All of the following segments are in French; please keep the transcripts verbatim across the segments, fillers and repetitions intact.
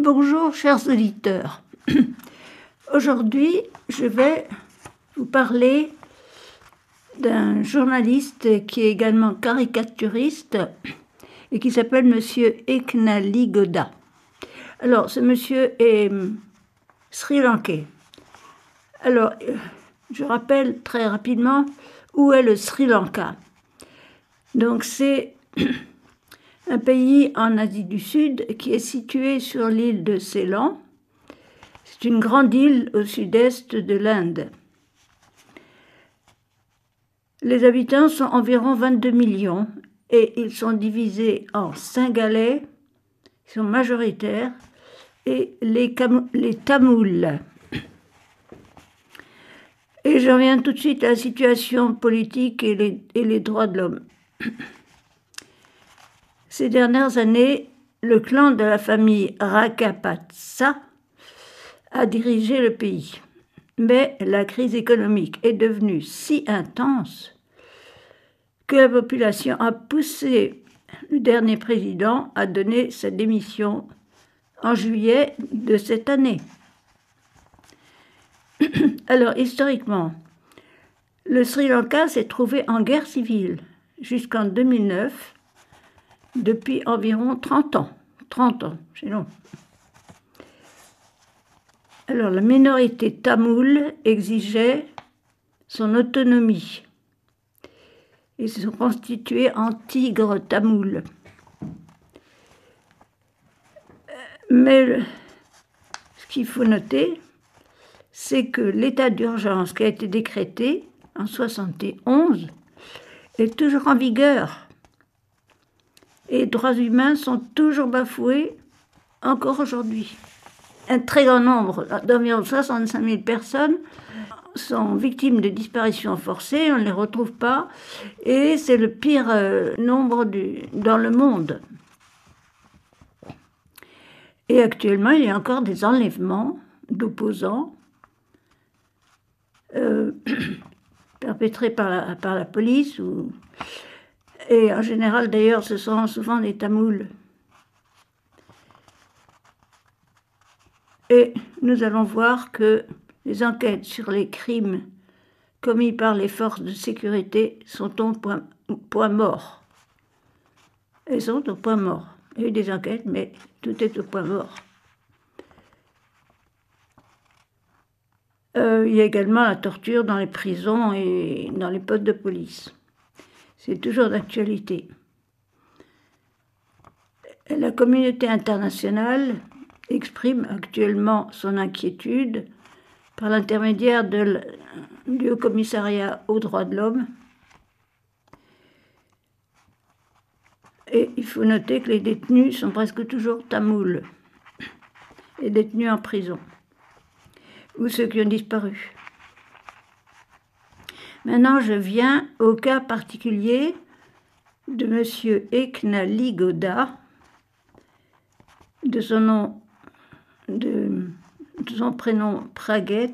Bonjour chers auditeurs. Aujourd'hui, je vais vous parler d'un journaliste qui est également caricaturiste et qui s'appelle Monsieur Eknalee Godha. Alors, ce monsieur est sri lankais. Alors, je rappelle très rapidement où est le Sri Lanka. Donc, c'est un pays en Asie du Sud qui est situé sur l'île de Ceylan. C'est une grande île au sud-est de l'Inde. Les habitants sont environ vingt-deux millions et ils sont divisés en Singalais, qui sont majoritaires, et les, les Tamouls. Et j'en viens tout de suite à la situation politique et les, et les droits de l'homme. Ces dernières années, le clan de la famille Rajapaksa a dirigé le pays. Mais la crise économique est devenue si intense que la population a poussé le dernier président à donner sa démission en juillet de cette année. Alors, historiquement, le Sri Lanka s'est trouvé en guerre civile jusqu'en deux mille neuf, depuis environ trente ans. trente ans, c'est long. Alors, la minorité tamoule exigeait son autonomie. Ils se sont constitués en tigres tamouls. Mais ce qu'il faut noter, c'est que l'état d'urgence qui a été décrété en soixante et onze est toujours en vigueur. Et les droits humains sont toujours bafoués encore aujourd'hui. Un très grand nombre, d'environ soixante-cinq mille personnes, sont victimes de disparitions forcées, on ne les retrouve pas, et c'est le pire euh, nombre du, dans le monde. Et actuellement, il y a encore des enlèvements d'opposants euh, perpétrés par la, par la police, ou, et en général d'ailleurs ce sont souvent des Tamouls. Et nous allons voir que les enquêtes sur les crimes commis par les forces de sécurité sont au point, point mort. Elles sont au point mort. Il y a eu des enquêtes, mais tout est au point mort. Euh, il y a également la torture dans les prisons et dans les postes de police. C'est toujours d'actualité. La communauté internationale exprime actuellement son inquiétude par l'intermédiaire de, du Haut Commissariat aux droits de l'homme. Et il faut noter que les détenus sont presque toujours tamouls, les détenus en prison, ou ceux qui ont disparu. Maintenant, je viens au cas particulier de M. Eknalee Godha, de son nom, de, de son prénom Praget.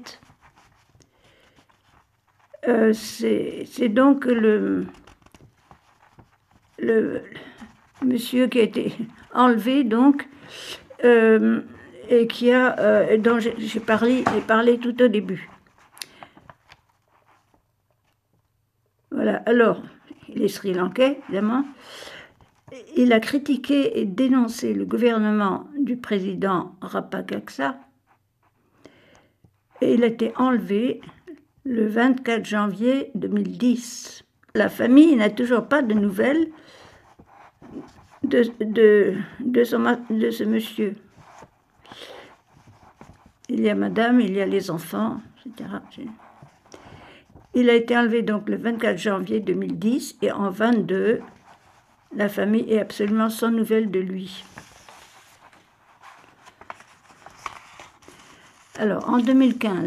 Euh, c'est, c'est donc le, le monsieur qui a été enlevé, donc, euh, et qui a, euh, dont j'ai, j'ai parlé, j'ai parlé tout au début. Voilà, alors, il est Sri Lankais, évidemment. Il a critiqué et dénoncé le gouvernement du président Rajapaksa et il a été enlevé le vingt-quatre janvier deux mille dix. La famille n'a toujours pas de nouvelles de, de, de, son, de ce monsieur. Il y a madame, il y a les enfants, et cetera. Il a été enlevé donc le vingt-quatre janvier deux mille dix et en vingt-deux, la famille est absolument sans nouvelles de lui. Alors, en deux mille quinze,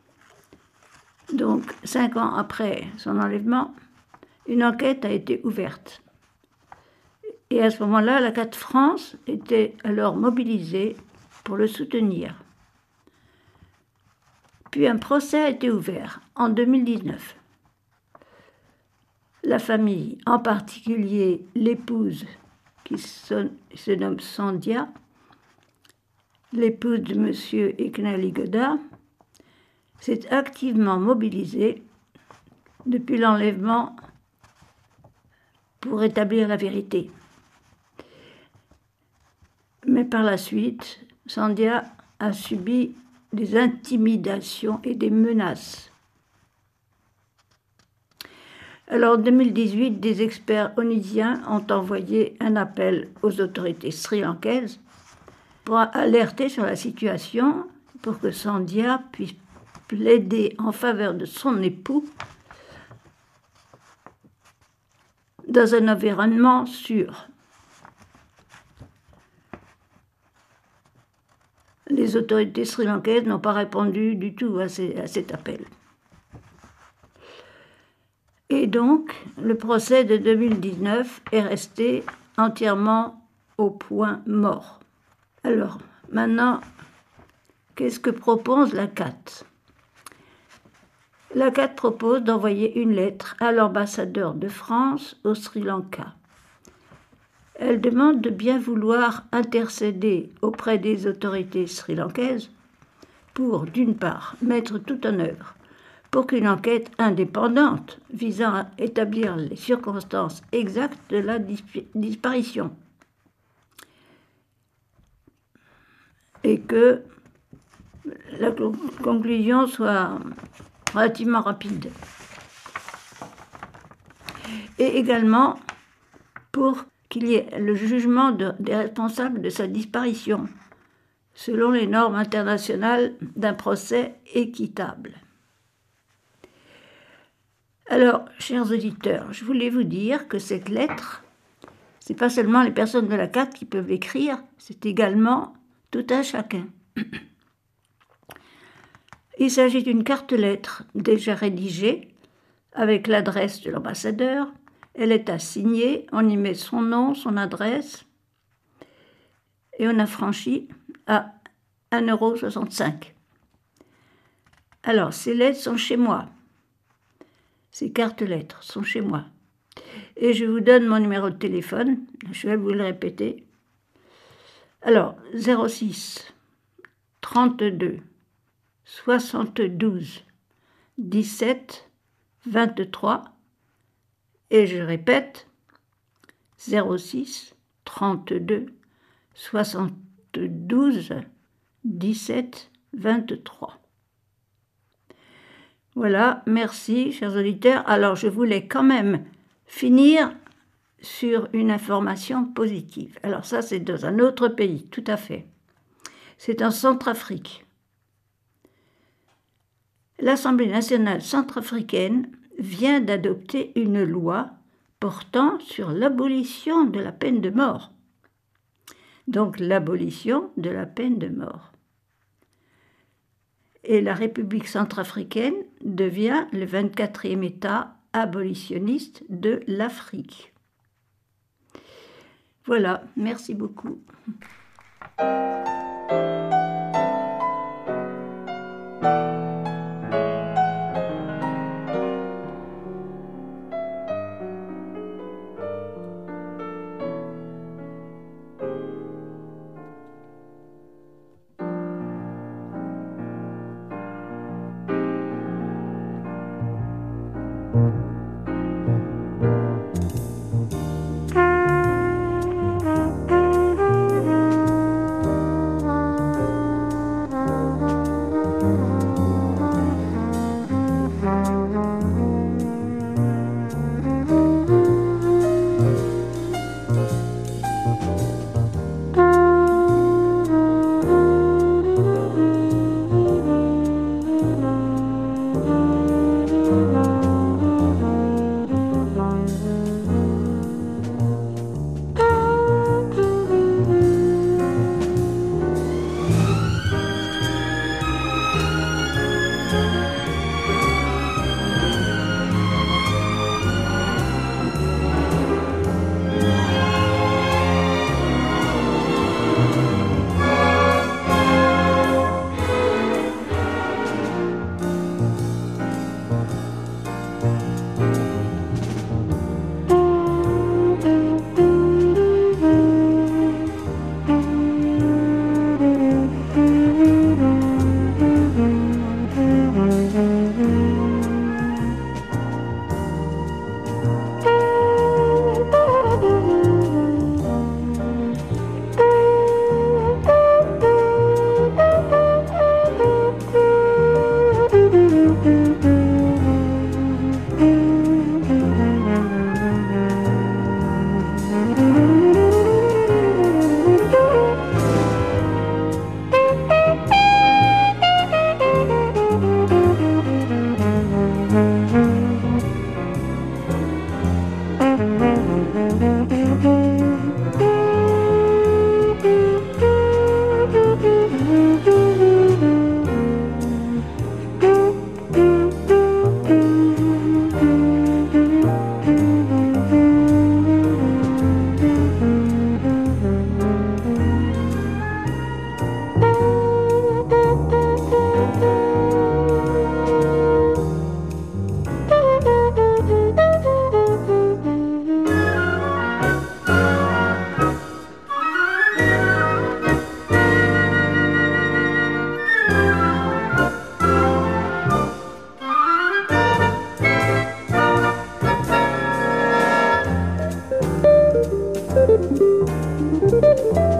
donc cinq ans après son enlèvement, une enquête a été ouverte. Et à ce moment-là, la C A T France était alors mobilisée pour le soutenir. Puis un procès a été ouvert en deux mille dix-neuf. La famille, en particulier l'épouse qui se, se nomme Sandhya, l'épouse de M. Eknali Godard, s'est activement mobilisée depuis l'enlèvement pour établir la vérité. Mais par la suite, Sandhya a subi des intimidations et des menaces. Alors en deux mille dix-huit, des experts onisiens ont envoyé un appel aux autorités sri-lankaises pour alerter sur la situation pour que Sandhya puisse plaider en faveur de son époux dans un environnement sûr. Les autorités sri-lankaises n'ont pas répondu du tout à, ces, à cet appel. Et donc, le procès de deux mille dix-neuf est resté entièrement au point mort. Alors, maintenant, qu'est-ce que propose la C A T ? La C A T propose d'envoyer une lettre à l'ambassadeur de France au Sri Lanka. Elle demande de bien vouloir intercéder auprès des autorités sri-lankaises pour, d'une part, mettre tout en œuvre pour qu'une enquête indépendante visant à établir les circonstances exactes de la disp- disparition et que la conclusion soit relativement rapide. Et également pour qu'il y ait le jugement de, des responsables de sa disparition, selon les normes internationales d'un procès équitable. Alors, chers auditeurs, je voulais vous dire que cette lettre, ce n'est pas seulement les personnes de la C A T qui peuvent l'écrire, c'est également tout un chacun. Il s'agit d'une carte lettre déjà rédigée avec l'adresse de l'ambassadeur. Elle est à signer, on y met son nom, son adresse, et on affranchit à un euro soixante-cinq. Alors, ces lettres sont chez moi. Ces cartes lettres sont chez moi. Et je vous donne mon numéro de téléphone, je vais vous le répéter. Alors, zéro six trente-deux soixante-douze dix-sept vingt-trois. Et je répète, zéro six trente-deux soixante-douze dix-sept vingt-trois. Voilà, merci, chers auditeurs. Alors, je voulais quand même finir sur une information positive. Alors ça, c'est dans un autre pays, tout à fait. C'est en Centrafrique. L'Assemblée nationale centrafricaine vient d'adopter une loi portant sur l'abolition de la peine de mort. Donc l'abolition de la peine de mort. Et la République centrafricaine devient le vingt-quatrième État abolitionniste de l'Afrique. Voilà, merci beaucoup. Thank you.